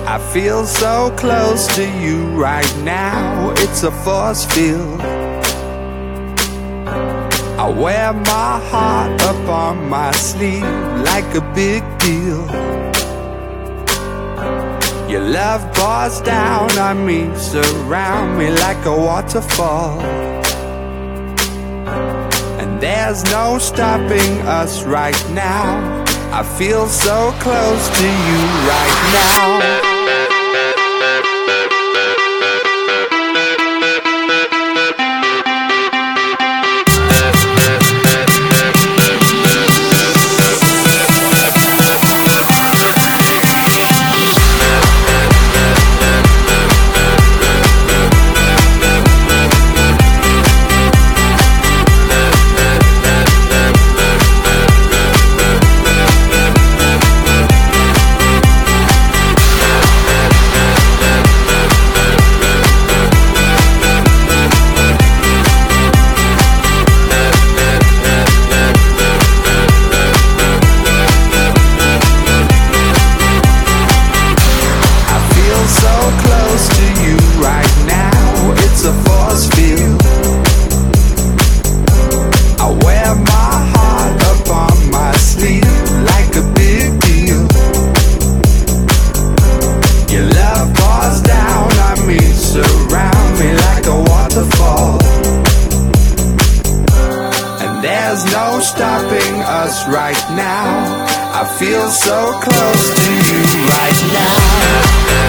I feel so close to you right now, it's a force field. I wear my heart up on my sleeve like a big deal. Your love pours down on me, surround me like a waterfall. And there's no stopping us right now. I feel so close to you right now. There's no stopping us right now. I feel so close to you right now.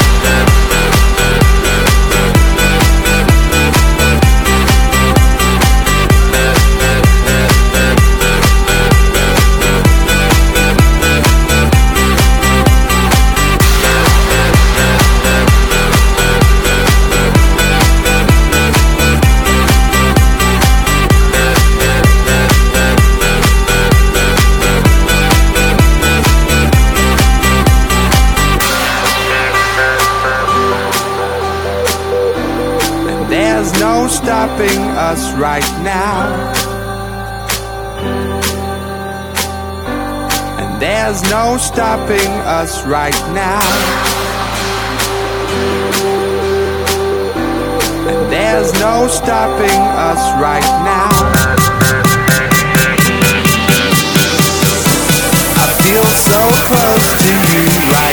There's no stopping us right now. And there's no stopping us right now. And there's no stopping us right now. I feel so close to you right now.